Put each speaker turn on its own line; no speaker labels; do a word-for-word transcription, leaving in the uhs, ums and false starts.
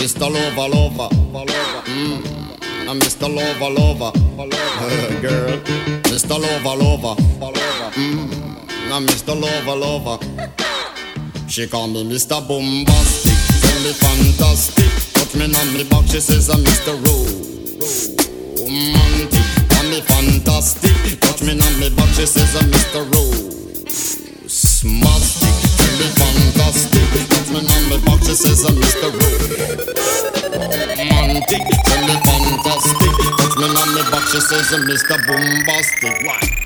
Mister Lover Lover, mm. I'm Mister Lover Lover, girl. Mister Lover Lover, mm. I'm Mister Lover Lover. She call me Mister Bombastic, tell me fantastic. Touch me on me back, she says I'm Mister Romantic. Call me fantastic, touch me on me back, she says I'm Mister Romantic. Tell me fantastic, touch me on me back, she says I'm Mister Romantic. Tell me fantastic, touch me on me back, she says I'm Mister Bombastic. Why?